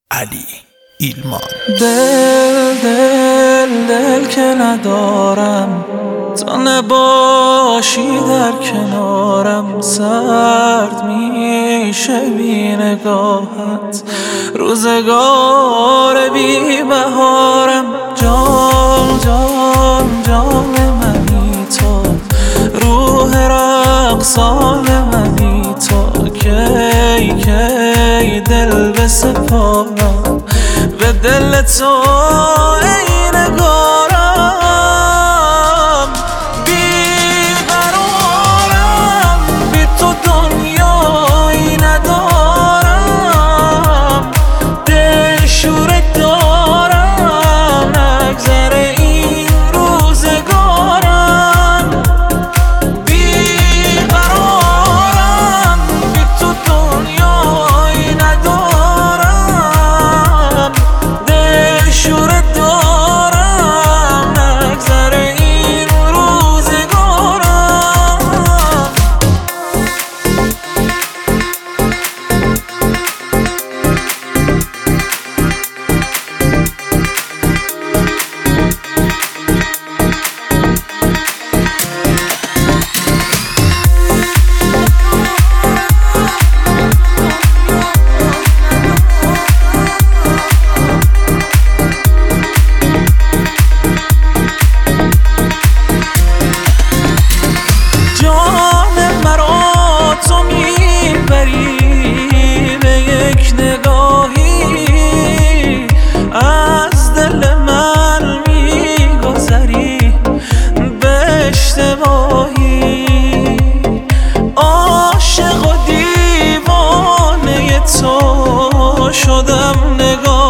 علی ایلمان. دل که ندارم تا نباشی در کنارم، سرد میشه بی نگاهت روزگار بی بهارم. جان منی تو، روح رقصان منی تو، کی دل بسپارم به دل تو ای نگارم. بیقرارم بی تو دنیایی ندارم، دلشورت دارم نگذره این روزگارم. بیقرارم بی تو دنیایی ندارم، دلشورت دارم نگذره این روزگارم. عاشق و دیوانه تو شدم، نگاه